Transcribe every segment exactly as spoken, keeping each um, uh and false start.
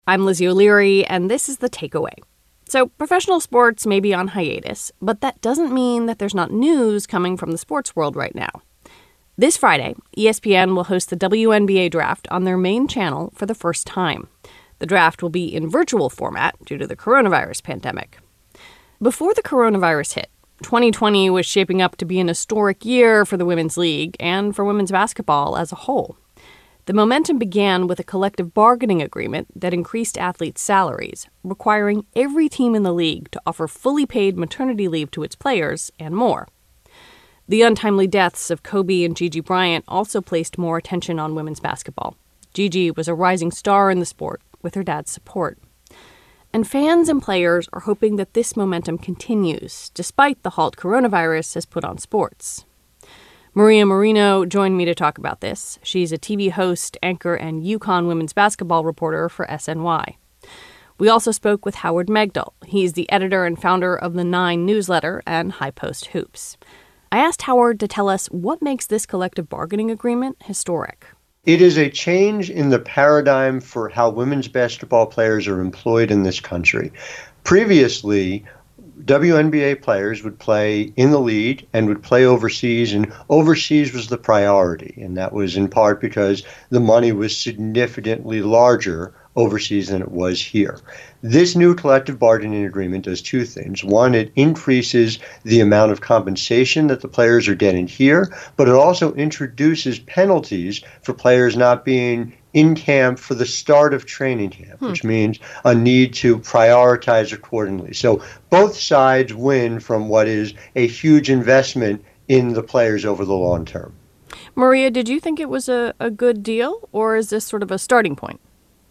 I'm Lizzie O'Leary, and this is The Takeaway. So, professional sports may be on hiatus, but that doesn't mean that there's not news coming from the sports world right now. This Friday, E S P N will host the W N B A draft on their main channel for the first time. The draft will be in virtual format due to the coronavirus pandemic. Before the coronavirus hit, twenty twenty was shaping up to be an historic year for the Women's League and for women's basketball as a whole. The momentum began with a collective bargaining agreement that increased athletes' salaries, requiring every team in the league to offer fully paid maternity leave to its players and more. The untimely deaths of Kobe and Gigi Bryant also placed more attention on women's basketball. Gigi was a rising star in the sport with her dad's support. And fans and players are hoping that this momentum continues, despite the halt coronavirus has put on sports. Maria Marino joined me to talk about this. She's a T V host, anchor, and UConn women's basketball reporter for S N Y. We also spoke with Howard Megdal. He's the editor and founder of the Nine newsletter and High Post Hoops. I asked Howard to tell us what makes this collective bargaining agreement historic. It is a change in the paradigm for how women's basketball players are employed in this country. Previously, W N B A players would play in the league and would play overseas, and overseas was the priority. And that was in part because the money was significantly larger overseas than it was here. This new collective bargaining agreement does two things. One, it increases the amount of compensation that the players are getting here, but it also introduces penalties for players not being in camp for the start of training camp, hmm. which means a need to prioritize accordingly. So both sides win from what is a huge investment in the players over the long term. Maria, did you think it was a, a good deal, or is this sort of a starting point?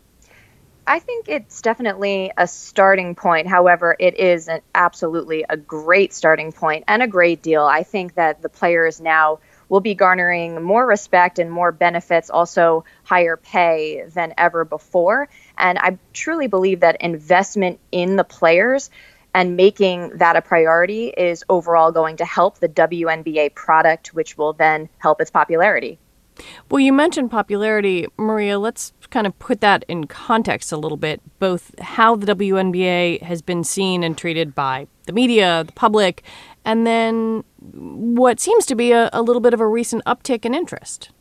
I think it's definitely a starting point. However, it is an, absolutely a great starting point and a great deal. I think that the players now will be garnering more respect and more benefits, also higher pay than ever before. And I truly believe that investment in the players and making that a priority is overall going to help the W N B A product, which will then help its popularity. Well, you mentioned popularity. Maria, let's kind of put that in context a little bit, both how the W N B A has been seen and treated by the media, the public, and then what seems to be a, a little bit of a recent uptick in interest.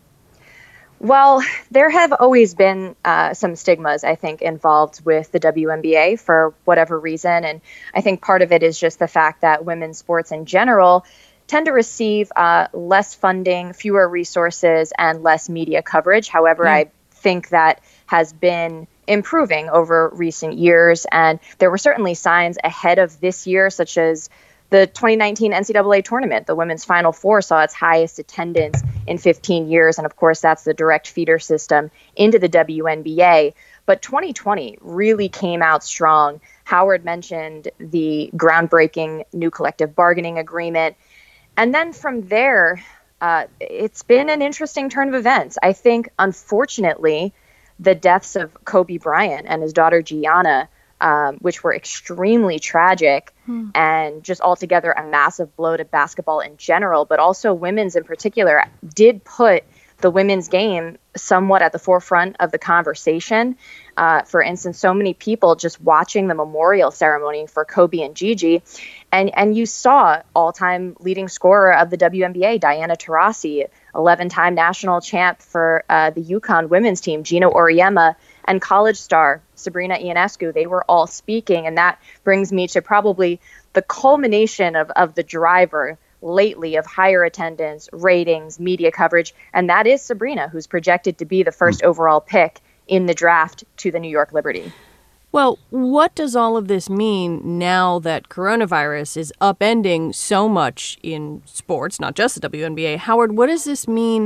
Well, there have always been uh, some stigmas, I think, involved with the W N B A for whatever reason. And I think part of it is just the fact that women's sports in general tend to receive uh, less funding, fewer resources, and less media coverage. However, mm. I think that has been improving over recent years. And there were certainly signs ahead of this year, such as the twenty nineteen N C double A tournament. The women's Final Four saw its highest attendance in fifteen years. And of course, that's the direct feeder system into the W N B A. But twenty twenty really came out strong. Howard mentioned the groundbreaking new collective bargaining agreement. And then from there, uh, it's been an interesting turn of events. I think, unfortunately, the deaths of Kobe Bryant and his daughter Gianna, um, which were extremely tragic hmm. and just altogether a massive blow to basketball in general, but also women's in particular, did put the women's game somewhat at the forefront of the conversation. Uh, for instance, so many people just watching the memorial ceremony for Kobe and Gigi, and and you saw all-time leading scorer of the W N B A, Diana Taurasi, eleven-time national champ for uh, the UConn women's team, Gina Auriemma, and college star Sabrina Ionescu. They were all speaking, and that brings me to probably the culmination of, of the driver lately of higher attendance, ratings, media coverage, and that is Sabrina, who's projected to be the first overall pick in the draft to the New York Liberty. Well, what does all of this mean now that coronavirus is upending so much in sports, not just the W N B A? Howard, what does this mean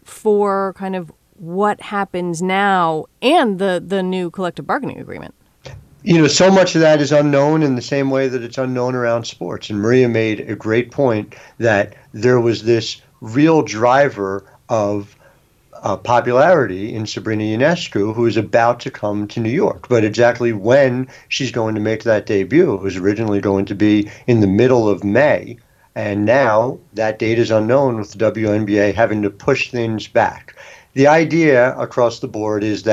for kind of what happens now and the, the new collective bargaining agreement? You know, so much of that is unknown in the same way that it's unknown around sports. And Maria made a great point that there was this real driver of uh, popularity in Sabrina Ionescu, who is about to come to New York. But exactly when she's going to make that debut, it was originally going to be in the middle of May. And now that date is unknown, with the W N B A having to push things back. The idea across the board is that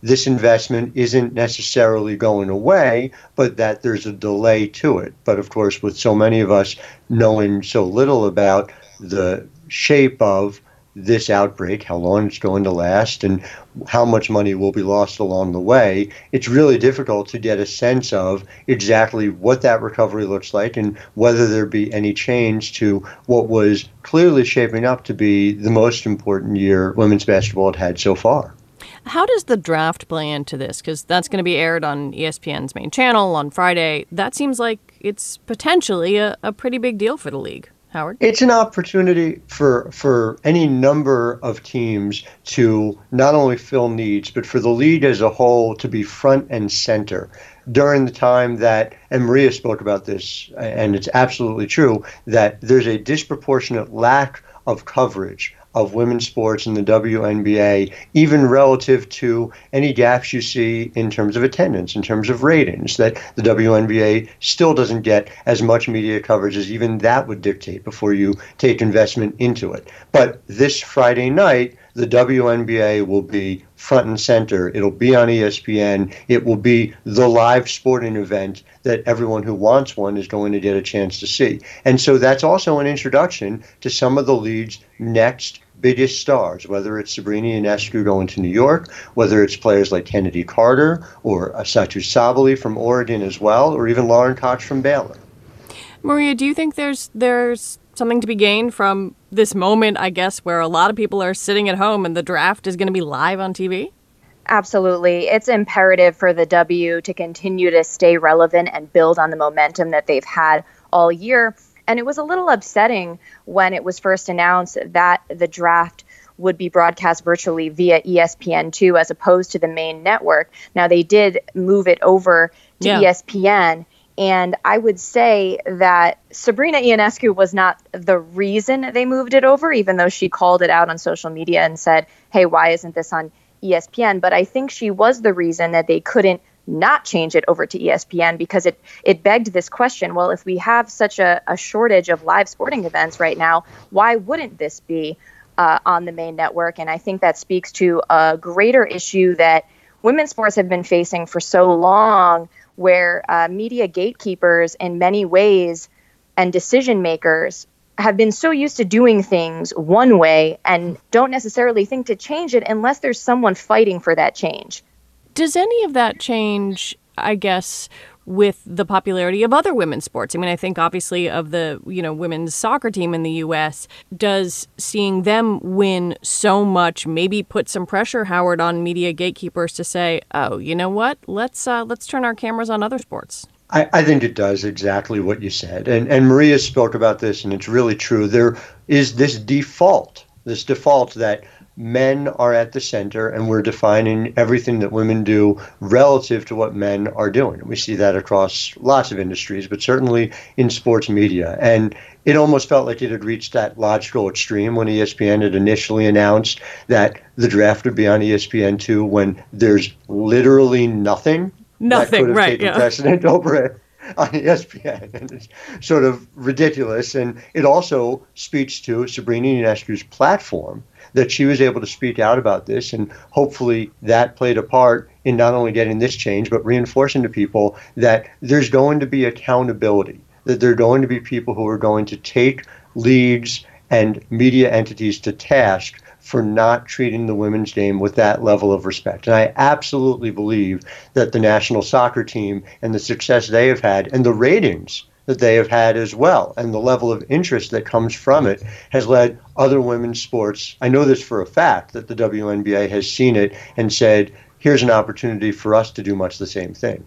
this investment isn't necessarily going away, but that there's a delay to it. But of course, with so many of us knowing so little about the shape of this outbreak, how long it's going to last, and how much money will be lost along the way, it's really difficult to get a sense of exactly what that recovery looks like and whether there be any change to what was clearly shaping up to be the most important year women's basketball had had so far. How does the draft play into this? Because that's going to be aired on E S P N's main channel on Friday. That seems like it's potentially a, a pretty big deal for the league. Howard? It's an opportunity for for any number of teams to not only fill needs, but for the league as a whole to be front and center during the time that, and Maria spoke about this, and it's absolutely true, that there's a disproportionate lack of coverage of women's sports in the W N B A, even relative to any gaps you see in terms of attendance, in terms of ratings, that the W N B A still doesn't get as much media coverage as even that would dictate before you take investment into it. But this Friday night, the W N B A will be front and center. It'll be on E S P N. It will be the live sporting event that everyone who wants one is going to get a chance to see. And so that's also an introduction to some of the league's next biggest stars, whether it's Sabrina Ionescu going to New York, whether it's players like Kennedy Carter or Satou Sabally from Oregon as well, or even Lauren Cox from Baylor. Maria, do you think there's there's something to be gained from this moment, I guess, where a lot of people are sitting at home and the draft is going to be live on T V? Absolutely. It's imperative for the W to continue to stay relevant and build on the momentum that they've had all year. And it was a little upsetting when it was first announced that the draft would be broadcast virtually via E S P N two as opposed to the main network. Now, they did move it over to yeah. E S P N. And I would say that Sabrina Ionescu was not the reason they moved it over, even though she called it out on social media and said, hey, why isn't this on E S P N? But I think she was the reason that they couldn't not change it over to E S P N, because it, it begged this question. Well, if we have such a, a shortage of live sporting events right now, why wouldn't this be uh, on the main network? And I think that speaks to a greater issue that women's sports have been facing for so long, where uh, media gatekeepers in many ways and decision makers have been so used to doing things one way and don't necessarily think to change it unless there's someone fighting for that change. Does any of that change, I guess, with the popularity of other women's sports? I mean, I think obviously of the, you know, women's soccer team in the U S, does seeing them win so much maybe put some pressure, Howard, on media gatekeepers to say, oh, you know what, let's uh, let's turn our cameras on other sports? I, I think it does exactly what you said. And, and Maria spoke about this, and it's really true. There is this default, this default that men are at the center, and we're defining everything that women do relative to what men are doing. We see that across lots of industries, but certainly in sports media. And it almost felt like it had reached that logical extreme when E S P N had initially announced that the draft would be on E S P N two, when there's literally nothing, nothing that could have right, taken yeah. precedent over it on E S P N. And it's sort of ridiculous. And it also speaks to Sabrina Ionescu's platform, that she was able to speak out about this, and hopefully that played a part in not only getting this change, but reinforcing to people that there's going to be accountability, that there are going to be people who are going to take leagues and media entities to task for not treating the women's game with that level of respect. And I absolutely believe that the national soccer team and the success they have had and the ratings that they have had as well, and the level of interest that comes from it, has led other women's sports. I know this for a fact, that the W N B A has seen it and said, here's an opportunity for us to do much the same thing.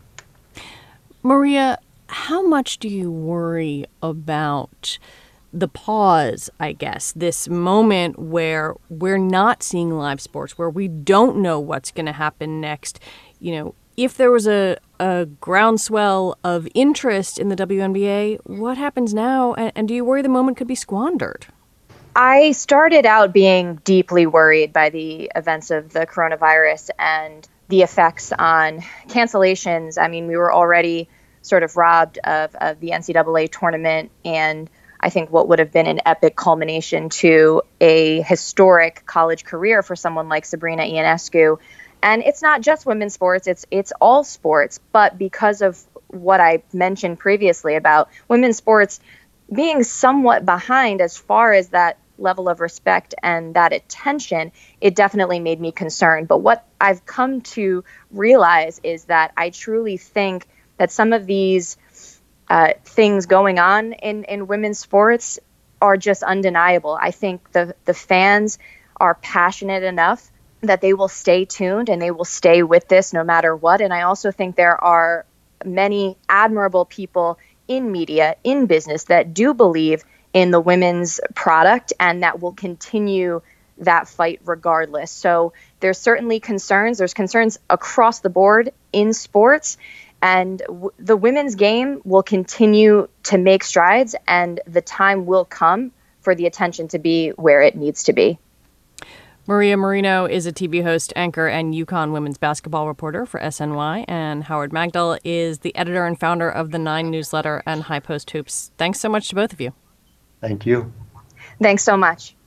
Maria, how much do you worry about the pause, I guess, this moment where we're not seeing live sports, where we don't know what's going to happen next? You know, if there was a, a groundswell of interest in the W N B A, what happens now? And, and do you worry the moment could be squandered? I started out being deeply worried by the events of the coronavirus and the effects on cancellations. I mean, we were already sort of robbed of, of the N C double A tournament, and I think what would have been an epic culmination to a historic college career for someone like Sabrina Ionescu. And it's not just women's sports, it's it's all sports. But because of what I mentioned previously about women's sports being somewhat behind as far as that level of respect and that attention, it definitely made me concerned. But what I've come to realize is that I truly think that some of these uh, things going on in, in women's sports are just undeniable. I think the, the fans are passionate enough that they will stay tuned and they will stay with this no matter what. And I also think there are many admirable people in media, in business, that do believe in the women's product and that will continue that fight regardless. So there's certainly concerns. There's concerns across the board in sports. And w- the women's game will continue to make strides, and the time will come for the attention to be where it needs to be. Maria Marino is a T V host, anchor, and UConn women's basketball reporter for S N Y. And Howard Magdal is the editor and founder of the Nine newsletter and High Post Hoops. Thanks so much to both of you. Thank you. Thanks so much.